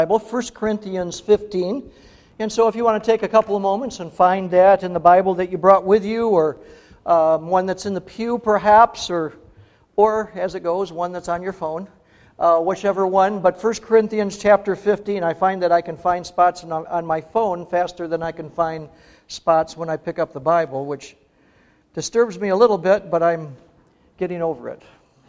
Bible, 1 Corinthians 15. And so if you want to take a couple of moments and find that in the Bible that you brought with you, or one that's in the pew perhaps, or as it goes, one that's on your phone, whichever one. But 1 Corinthians chapter 15, I find that I can find spots on my phone faster than I can find spots when I pick up the Bible, which disturbs me a little bit, but I'm getting over it.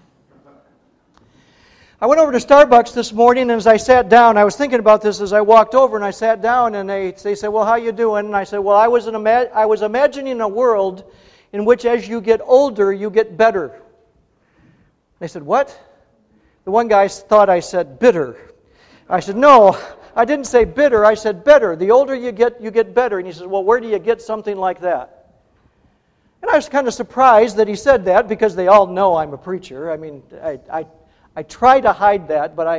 I went over to Starbucks this morning, and as I sat down, I was thinking about this as I walked over, and I sat down, and they said, "Well, how you doing?" And I said, "Well, I was imagining a world in which as you get older, you get better." They said, "What?" The one guy thought I said bitter. I said, "No, I didn't say bitter, I said better. The older you get better." And he said, "Well, where do you get something like that?" And I was kind of surprised that he said that, because they all know I'm a preacher. I mean, I try to hide that, but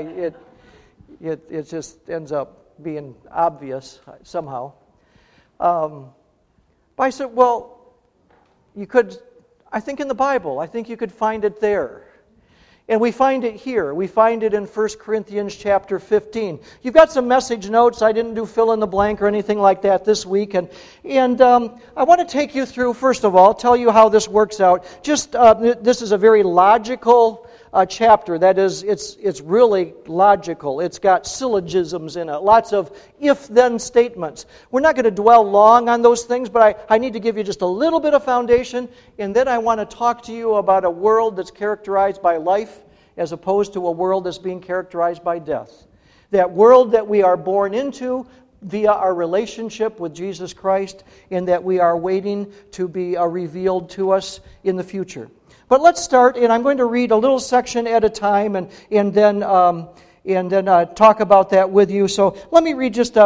it just ends up being obvious somehow. But I said, "Well, you could, I think in the Bible, I think you could find it there." And we find it here. We find it in 1 Corinthians chapter 15. You've got some message notes. I didn't do fill in the blank or anything like that this week. And I want to take you through, first of all, tell you how this works out. This is a very logical chapter. That is, it's really logical. It's got syllogisms in it, lots of if-then statements. We're not going to dwell long on those things, but I need to give you just a little bit of foundation, and then I want to talk to you about a world that's characterized by life as opposed to a world that's being characterized by death. That world that we are born into via our relationship with Jesus Christ, and that we are waiting to be revealed to us in the future. But let's start, and I'm going to read a little section at a time, and then talk about that with you. So let me read just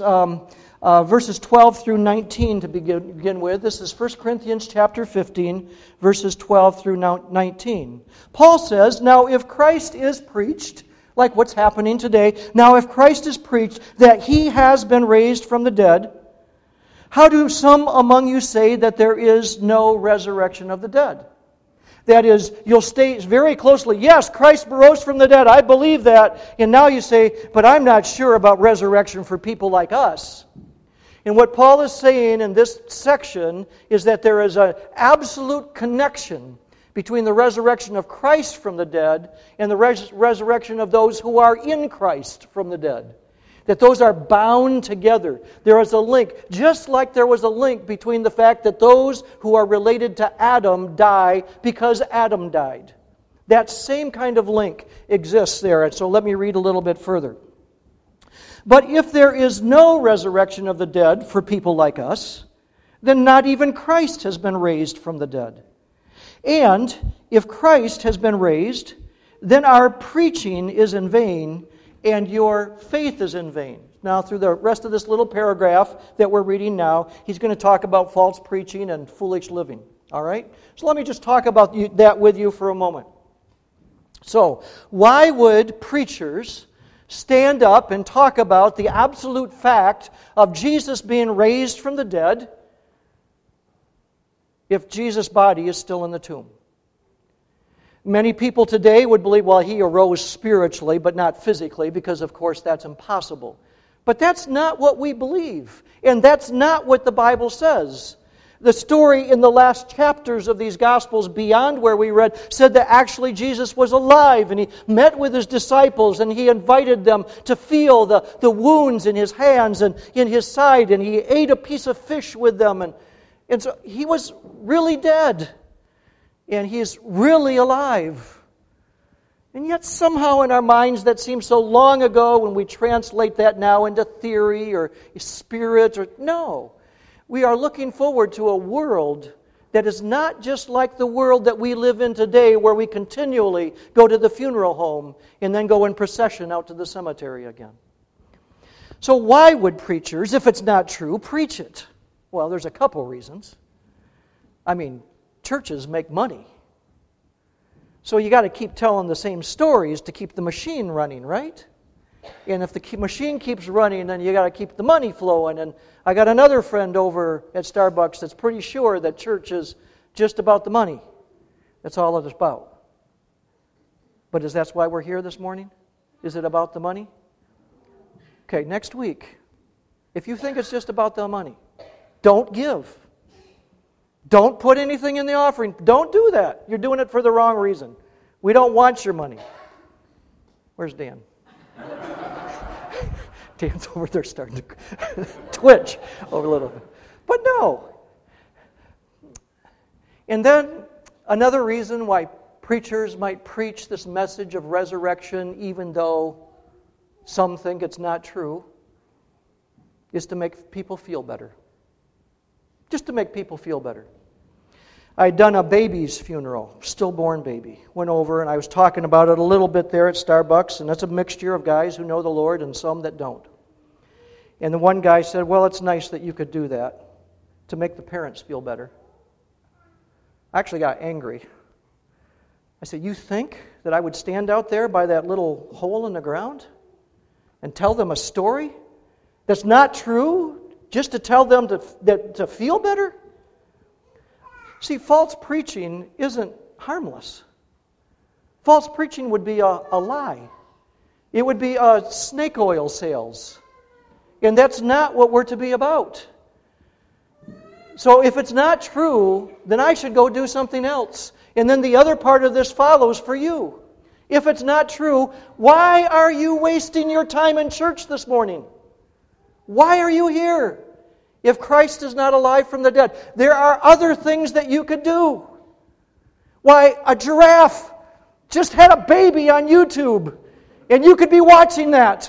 verses 12 through 19 to begin with. This is 1 Corinthians chapter 15, verses 12 through 19. Paul says, "Now if Christ is preached," like what's happening today, "now if Christ is preached that He has been raised from the dead, how do some among you say that there is no resurrection of the dead?" That is, you'll state very closely, "Yes, Christ rose from the dead, I believe that." And now you say, "But I'm not sure about resurrection for people like us." And what Paul is saying in this section is that there is an absolute connection between the resurrection of Christ from the dead and the resurrection of those who are in Christ from the dead. That those are bound together. There is a link, just like there was a link between the fact that those who are related to Adam die because Adam died. That same kind of link exists there. And so let me read a little bit further. "But if there is no resurrection of the dead for people like us, then not even Christ has been raised from the dead. And if Christ has been raised, then our preaching is in vain, and your faith is in vain." Now, through the rest of this little paragraph that we're reading now, he's going to talk about false preaching and foolish living. All right? So let me just talk about that with you for a moment. So, why would preachers stand up and talk about the absolute fact of Jesus being raised from the dead if Jesus' body is still in the tomb? Many people today would believe, well, He arose spiritually, but not physically, because, of course, that's impossible. But that's not what we believe, and that's not what the Bible says. The story in the last chapters of these Gospels, beyond where we read, said that actually Jesus was alive, and He met with His disciples, and He invited them to feel the wounds in His hands and in His side, and He ate a piece of fish with them, and so He was really dead. And He is really alive. And yet somehow in our minds that seems so long ago when we translate that now into theory or spirit. No. We are looking forward to a world that is not just like the world that we live in today, where we continually go to the funeral home and then go in procession out to the cemetery again. So why would preachers, if it's not true, preach it? Well, there's a couple reasons. I mean, churches make money. So you got to keep telling the same stories to keep the machine running, right? And if the machine keeps running, then you got to keep the money flowing. And I got another friend over at Starbucks that's pretty sure that church is just about the money. That's all it's about. But is that why we're here this morning? Is it about the money? Okay, next week, if you think it's just about the money, don't give. Don't put anything in the offering. Don't do that. You're doing it for the wrong reason. We don't want your money. Where's Dan? Dan's over there starting to twitch over a little bit. But no. And then another reason why preachers might preach this message of resurrection, even though some think it's not true, is to make people feel better. Just to make people feel better. I'd done a baby's funeral, stillborn baby. Went over and I was talking about it a little bit there at Starbucks, and that's a mixture of guys who know the Lord and some that don't. And the one guy said, well, it's nice that you could do that to make the parents feel better. I actually got angry. I said, you think that I would stand out there by that little hole in the ground and tell them a story that's not true just to tell them to feel better? See, false preaching isn't harmless. False preaching would be a lie. It would be snake oil sales. And that's not what we're to be about. So if it's not true, then I should go do something else. And then the other part of this follows for you. If it's not true, why are you wasting your time in church this morning? Why are you here? If Christ is not alive from the dead, there are other things that you could do. Why, a giraffe just had a baby on YouTube, and you could be watching that.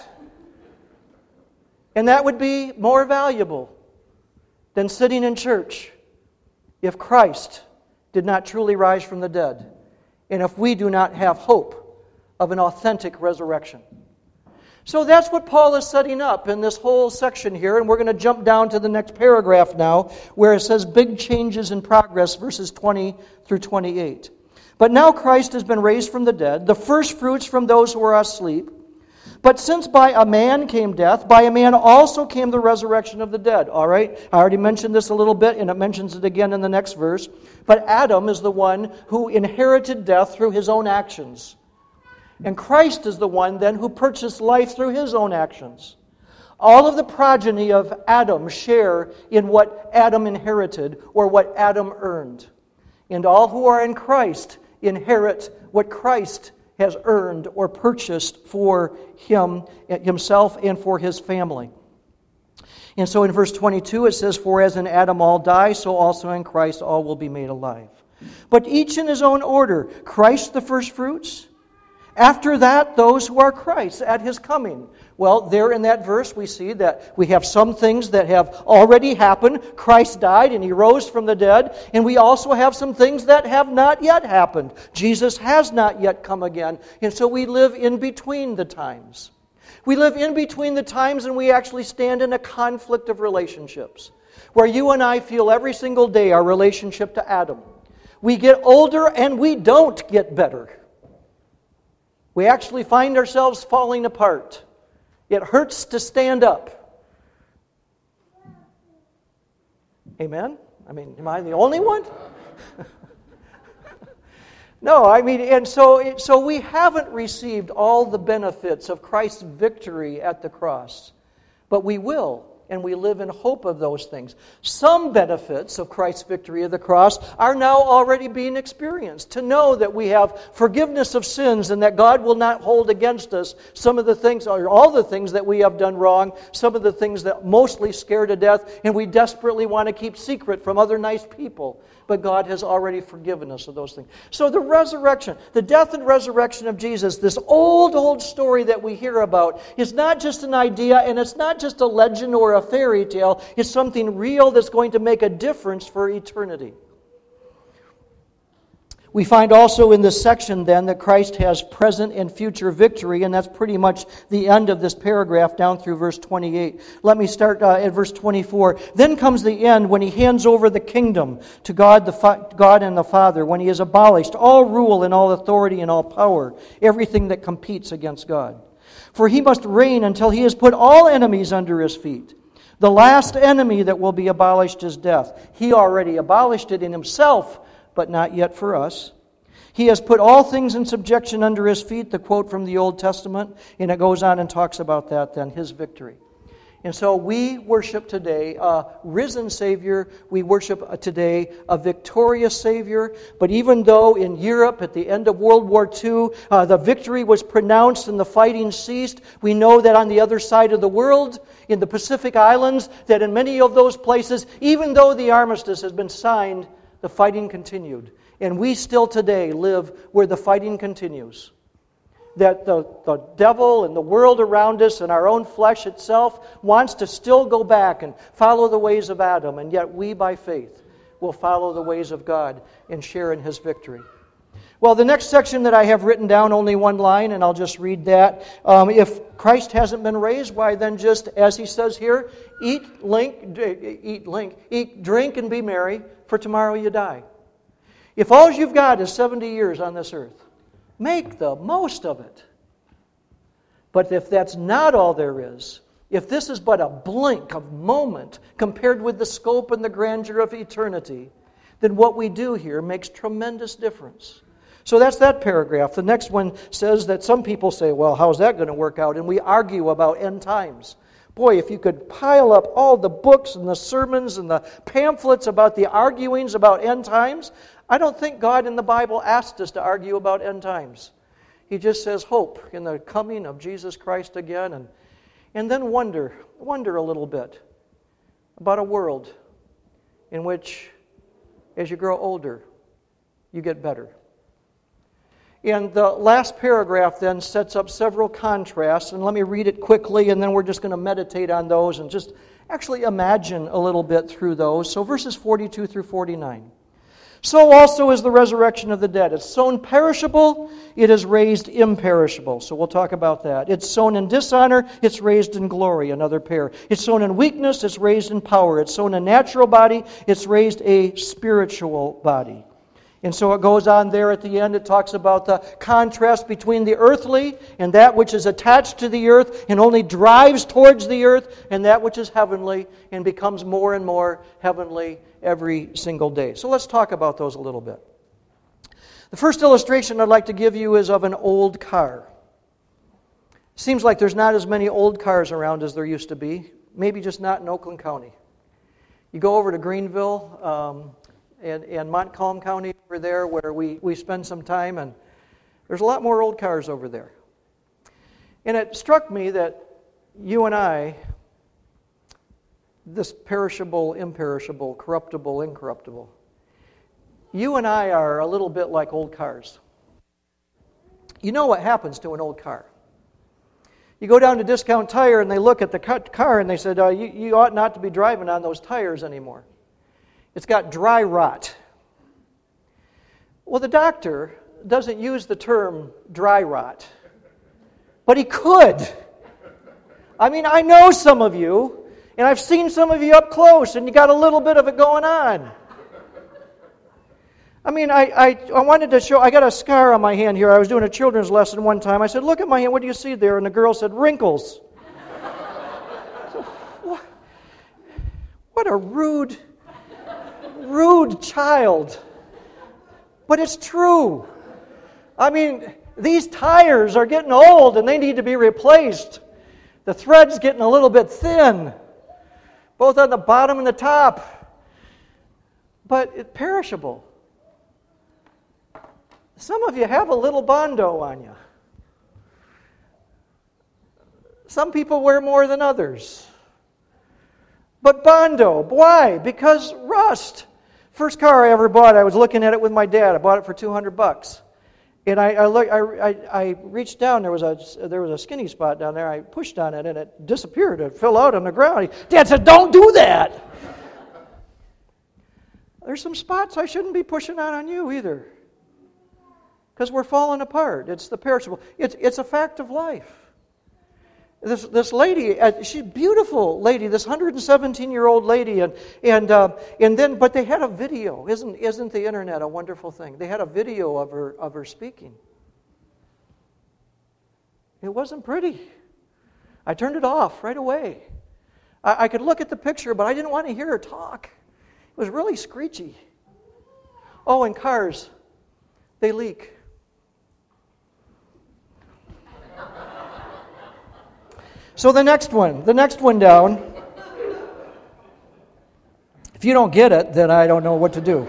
And that would be more valuable than sitting in church if Christ did not truly rise from the dead, and if we do not have hope of an authentic resurrection. So that's what Paul is setting up in this whole section here, and we're going to jump down to the next paragraph now, where it says big changes in progress, verses 20 through 28. But now Christ has been raised from the dead, the first fruits from those who are asleep. But since by a man came death, by a man also came the resurrection of the dead. All right? I already mentioned this a little bit, and it mentions it again in the next verse. But Adam is the one who inherited death through his own actions. And Christ is the one then who purchased life through his own actions. All of the progeny of Adam share in what Adam inherited or what Adam earned. And all who are in Christ inherit what Christ has earned or purchased for himself and for his family. And so in verse 22 it says, for as in Adam all die, so also in Christ all will be made alive. But each in his own order. Christ the first fruits. After that, those who are Christ at his coming. Well, there in that verse we see that we have some things that have already happened. Christ died and he rose from the dead. And we also have some things that have not yet happened. Jesus has not yet come again. And so we live in between the times. We live in between the times, and we actually stand in a conflict of relationships, where you and I feel every single day our relationship to Adam. We get older and we don't get better. We actually find ourselves falling apart. It hurts to stand up. Amen? I mean, am I the only one? No, I mean, and so we haven't received all the benefits of Christ's victory at the cross. But we will, and we live in hope of those things. Some benefits of Christ's victory of the cross are now already being experienced. To know that we have forgiveness of sins and that God will not hold against us some of the things, or all the things that we have done wrong, some of the things that mostly scare to death, and we desperately want to keep secret from other nice people. But God has already forgiven us of those things. So the resurrection, the death and resurrection of Jesus, this old story that we hear about, is not just an idea, and it's not just a legend or a fairy tale. It's something real that's going to make a difference for eternity. We find also in this section then that Christ has present and future victory, and that's pretty much the end of this paragraph down through verse 28. Let me start at verse 24. Then comes the end when he hands over the kingdom to God and the Father, when he has abolished all rule and all authority and all power, everything that competes against God. For he must reign until he has put all enemies under his feet. The last enemy that will be abolished is death. He already abolished it in himself, but not yet for us. He has put all things in subjection under His feet, the quote from the Old Testament, and it goes on and talks about that then, His victory. And so we worship today a risen Savior. We worship today a victorious Savior. But even though in Europe at the end of World War II, the victory was pronounced and the fighting ceased, we know that on the other side of the world, in the Pacific Islands, that in many of those places, even though the armistice has been signed, the fighting continued. And we still today live where the fighting continues. That the devil and the world around us and our own flesh itself wants to still go back and follow the ways of Adam, and yet we, by faith, will follow the ways of God and share in His victory. Well, the next section that I have written down, only one line, and I'll just read that. If Christ hasn't been raised, why then just, as He says here, eat, drink, and be merry, for tomorrow you die. If all you've got is 70 years on this earth, make the most of it. But if that's not all there is, if this is but a blink of moment compared with the scope and the grandeur of eternity, then what we do here makes tremendous difference. So that's that paragraph. The next one says that some people say, well, how's that going to work out? And we argue about end times. Boy, if you could pile up all the books and the sermons and the pamphlets about the arguings about end times, I don't think God in the Bible asked us to argue about end times. He just says hope in the coming of Jesus Christ again, and then wonder a little bit about a world in which, as you grow older, you get better. And the last paragraph then sets up several contrasts, and let me read it quickly, and then we're just going to meditate on those and just actually imagine a little bit through those. So verses 42 through 49. So also is the resurrection of the dead. It's sown perishable, it is raised imperishable. So we'll talk about that. It's sown in dishonor, it's raised in glory, another pair. It's sown in weakness, it's raised in power. It's sown a natural body, it's raised a spiritual body. And so it goes on there at the end. It talks about the contrast between the earthly and that which is attached to the earth and only drives towards the earth, and that which is heavenly and becomes more and more heavenly every single day. So let's talk about those a little bit. The first illustration I'd like to give you is of an old car. Seems like there's not as many old cars around as there used to be. Maybe just not in Oakland County. You go over to Greenville, and Montcalm County over there where we spend some time, and there's a lot more old cars over there. And it struck me that you and I, this perishable, imperishable, corruptible, incorruptible, you and I are a little bit like old cars. You know what happens to an old car. You go down to Discount Tire and they look at the car and they said, you ought not to be driving on those tires anymore. It's got dry rot. Well, the doctor doesn't use the term dry rot, but he could. I mean, I know some of you, and I've seen some of you up close, and you got a little bit of it going on. I mean, I wanted to show, I got a scar on my hand here. I was doing a children's lesson one time. I said, look at my hand, what do you see there? And the girl said, wrinkles. What a rude child. But it's true. I mean, these tires are getting old and they need to be replaced. The thread's getting a little bit thin, both on the bottom and the top. But it's perishable. Some of you have a little Bondo on you. Some people wear more than others. But Bondo, why? Because rust. First car I ever bought, I was looking at it with my dad. I bought it for $200. And I reached down, there was a skinny spot down there. I pushed on it and it disappeared. It fell out on the ground. Dad said, don't do that. There's some spots I shouldn't be pushing on you either. Because we're falling apart. It's the perishable. It's a fact of life. This lady, she's a beautiful lady, this 117-year-old lady, and then but they had a video. Isn't the internet a wonderful thing? They had a video of her speaking. It wasn't pretty. I turned it off right away. I could look at the picture, but I didn't want to hear her talk. It was really screechy. Oh, and cars. They leak. So the next one down. If you don't get it, then I don't know what to do.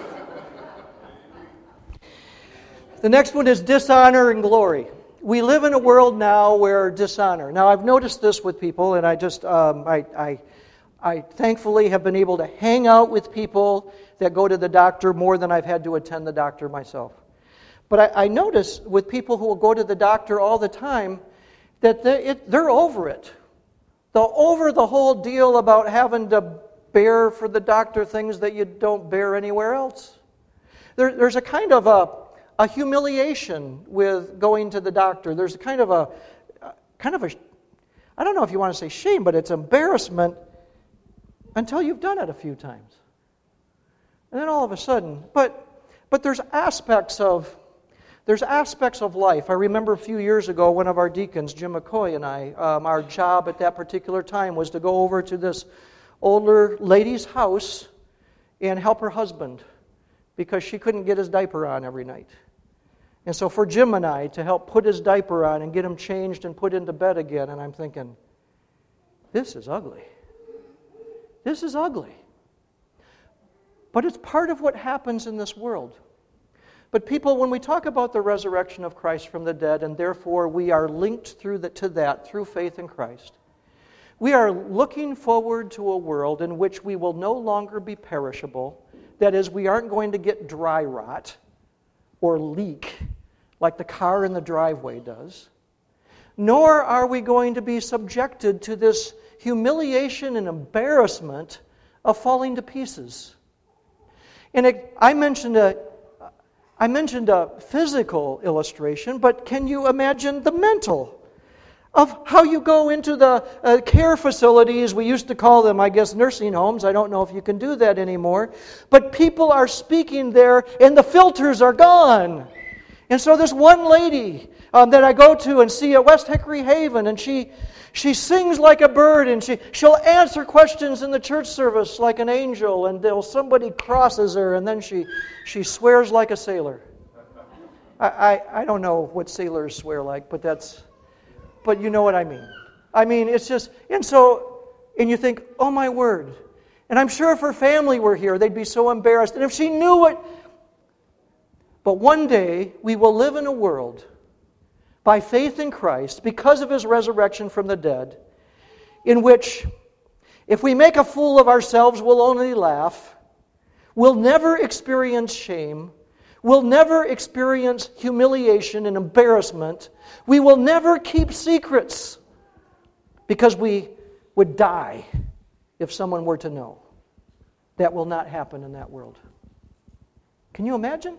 The next one is dishonor and glory. We live in a world now where dishonor. Now, I've noticed this with people, and I thankfully have been able to hang out with people that go to the doctor more than I've had to attend the doctor myself. But I notice with people who will go to the doctor all the time that they're over it. They're over the whole deal about having to bear for the doctor things that you don't bear anywhere else. There's a kind of a humiliation with going to the doctor. There's a kind of a I don't know if you want to say shame, but it's embarrassment until you've done it a few times. And then all of a sudden, but there's aspects of life. I remember a few years ago, one of our deacons, Jim McCoy, and I, our job at that particular time was to go over to this older lady's house and help her husband because she couldn't get his diaper on every night. And so for Jim and I to help put his diaper on and get him changed and put into bed again, and I'm thinking, this is ugly. This is ugly. But it's part of what happens in this world. But people, when we talk about the resurrection of Christ from the dead, and therefore we are linked to that through faith in Christ, we are looking forward to a world in which we will no longer be perishable. That is, we aren't going to get dry rot or leak like the car in the driveway does. Nor are we going to be subjected to this humiliation and embarrassment of falling to pieces. And I mentioned a physical illustration, but can you imagine the mental of how you go into the care facilities? We used to call them, I guess, nursing homes. I don't know if you can do that anymore. But people are speaking there, and the filters are gone. And so this one lady that I go to and see at West Hickory Haven, and she sings like a bird, and she'll answer questions in the church service like an angel, and somebody crosses her, and then she swears like a sailor. I don't know what sailors swear like, but you know what I mean. I mean, it's just, and you think, oh my word. And I'm sure if her family were here, they'd be so embarrassed. And if she knew it. But one day, we will live in a world, by faith in Christ, because of His resurrection from the dead, in which, if we make a fool of ourselves, we'll only laugh. We'll never experience shame. We'll never experience humiliation and embarrassment. We will never keep secrets because we would die if someone were to know. That will not happen in that world. Can you imagine?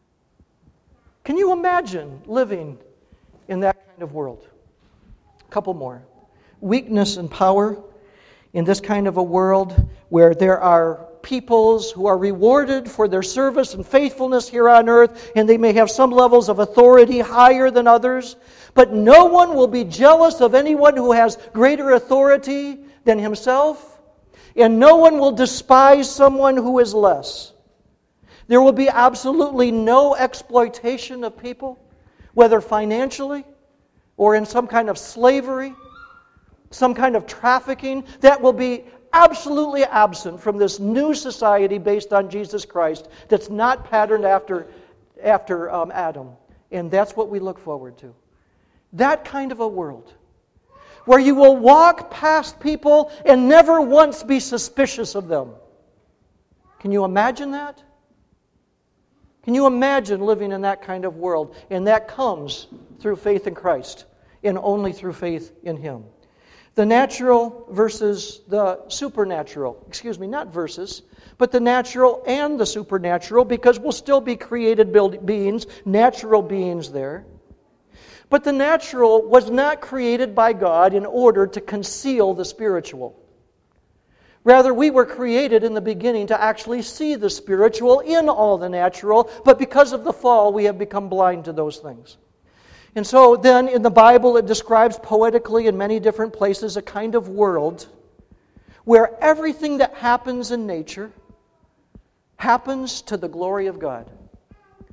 Can you imagine living in that kind of world? A couple more. Weakness and power in this kind of a world where there are peoples who are rewarded for their service and faithfulness here on earth, and they may have some levels of authority higher than others, but no one will be jealous of anyone who has greater authority than himself, and no one will despise someone who is less. There will be absolutely no exploitation of people, whether financially or in some kind of slavery, some kind of trafficking. That will be absolutely absent from this new society based on Jesus Christ that's not patterned after Adam. And that's what we look forward to. That kind of a world where you will walk past people and never once be suspicious of them. Can you imagine that? Can you imagine living in that kind of world? And that comes through faith in Christ and only through faith in Him. The natural versus the supernatural. Not versus, but the natural and the supernatural, because we'll still be created beings, natural beings there. But the natural was not created by God in order to conceal the spiritual. Rather, we were created in the beginning to actually see the spiritual in all the natural, but because of the fall, we have become blind to those things. And so then in the Bible it describes poetically in many different places a kind of world where everything that happens in nature happens to the glory of God.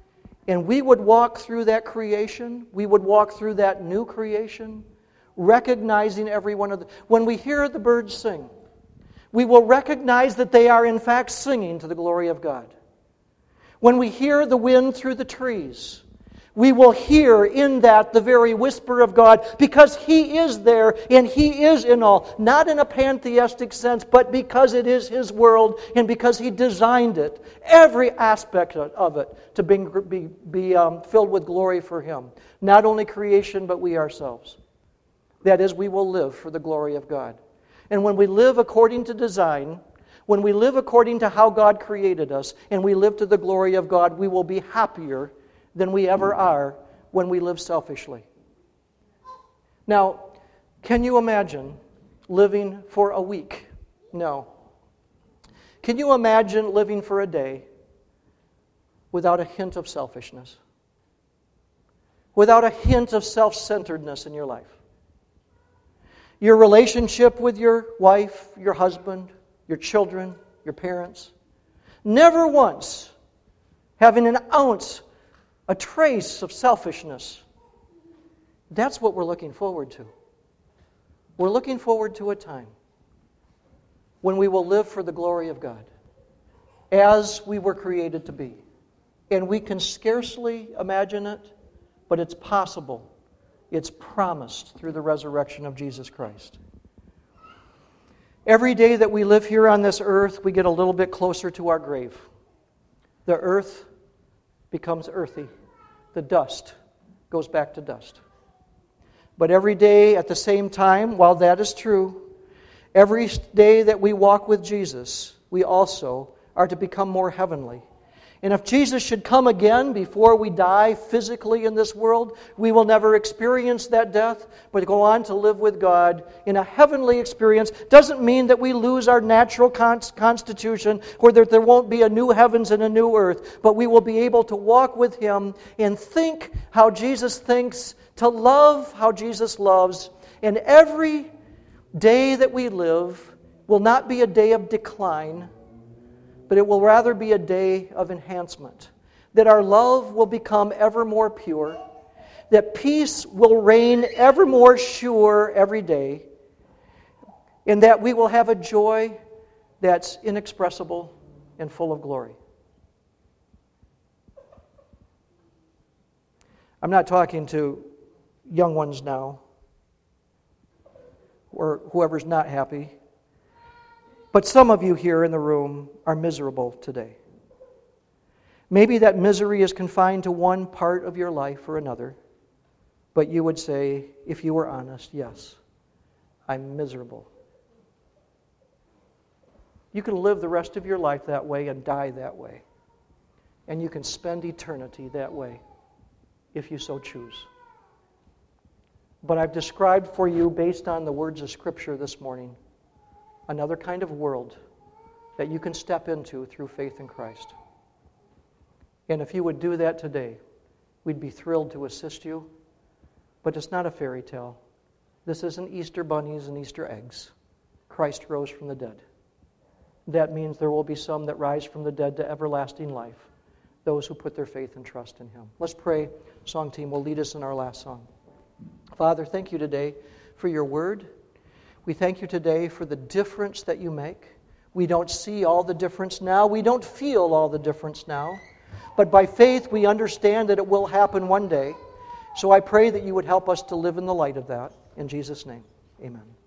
And we would walk through that creation, we would walk through that new creation, recognizing every one of the... When we hear the birds sing, we will recognize that they are in fact singing to the glory of God. When we hear the wind through the trees, we will hear in that the very whisper of God, because He is there and He is in all. Not in a pantheistic sense, but because it is His world and because He designed it, every aspect of it, to be filled with glory for Him. Not only creation, but we ourselves. That is, we will live for the glory of God. And when we live according to design, when we live according to how God created us, and we live to the glory of God, we will be happier than we ever are when we live selfishly. Now, can you imagine living for a week? No. Can you imagine living for a day without a hint of selfishness? Without a hint of self-centeredness in your life? Your relationship with your wife, your husband, your children, your parents, never once having an ounce, a trace of selfishness. That's what we're looking forward to. We're looking forward to a time when we will live for the glory of God, as we were created to be. And we can scarcely imagine it, but it's possible. It's promised through the resurrection of Jesus Christ. Every day that we live here on this earth, we get a little bit closer to our grave. The earth becomes earthy. The dust goes back to dust. But every day at the same time, while that is true, every day that we walk with Jesus, we also are to become more heavenly. And if Jesus should come again before we die physically in this world, we will never experience that death, but go on to live with God in a heavenly experience. Doesn't mean that we lose our natural constitution, or that there won't be a new heavens and a new earth, but we will be able to walk with Him and think how Jesus thinks, to love how Jesus loves. And every day that we live will not be a day of decline, but it will rather be a day of enhancement. That our love will become ever more pure, that peace will reign ever more sure every day, and that we will have a joy that's inexpressible and full of glory. I'm not talking to young ones now, or whoever's not happy. But some of you here in the room are miserable today. Maybe that misery is confined to one part of your life or another, but you would say, if you were honest, yes, I'm miserable. You can live the rest of your life that way and die that way. And you can spend eternity that way, if you so choose. But I've described for you, based on the words of Scripture this morning, another kind of world that you can step into through faith in Christ. And if you would do that today, we'd be thrilled to assist you. But it's not a fairy tale. This isn't Easter bunnies and Easter eggs. Christ rose from the dead. That means there will be some that rise from the dead to everlasting life, those who put their faith and trust in Him. Let's pray. Song team will lead us in our last song. Father, thank you today for your word. We thank you today for the difference that you make. We don't see all the difference now. We don't feel all the difference now. But by faith, we understand that it will happen one day. So I pray that you would help us to live in the light of that. In Jesus' name, amen.